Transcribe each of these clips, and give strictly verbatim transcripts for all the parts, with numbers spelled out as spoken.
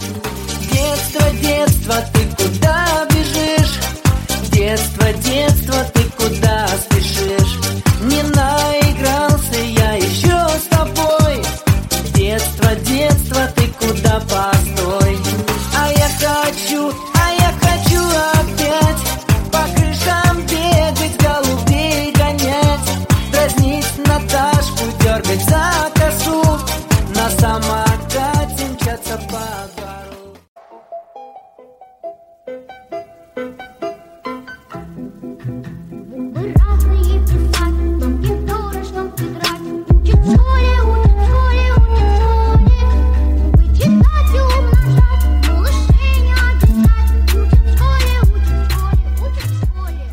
Детство, детство, ты куда бежишь? Детство, детство, ты куда спешишь? Не наигрался я еще с тобой. Детство, детство, ты куда, постой. А я хочу, а я хочу опять по крышам бегать, голубей гонять, дразнить Наташку, дергать за косу, на самокате мчаться по двору. Мы разные писать, но мне дорожно тетрадь. Учит в школе, учит в школе, учит в школе. Вычитать и умножать, малышей не обижать. Учит в школе, учит в школе, учит в школе.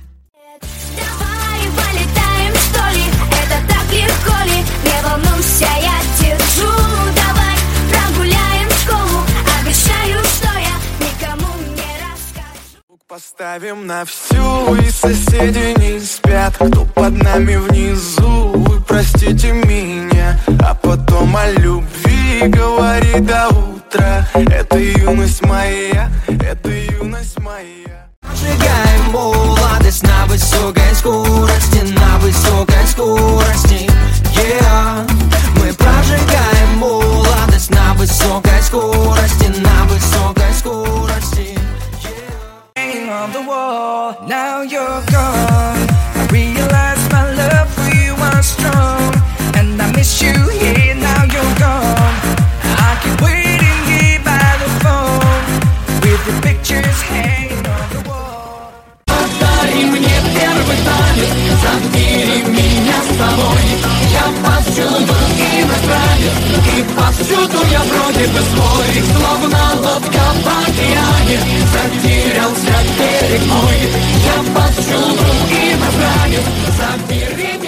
Давай полетаем, что ли? Это так легко ли? Не волнуйся, я держу. Давай прогуляем школу. Обещаю, что я никому не расскажу. Поставим на всю, и соседи не спят. Кто под нами внизу, вы простите меня. А потом о любви говори до утра. Это юность моя, это юность моя. Сжигаем молодость на высокой скорости, на высокой скорости, yeah. Мы прожигаем молодость на высокой скорости, на высокой скорости, yeah. Hanging on the wall, now you're gone. I realize my love for you was strong, and I miss you here, now you're gone. I keep waiting here by the phone, with your pictures hanging on the wall. Подари мне первый танец, забери меня с тобой. Я повсюду иностранец, и повсюду я вроде бы свой. Словно лодка в океане, затерялся берег мой. Я повсюду иностранец, забери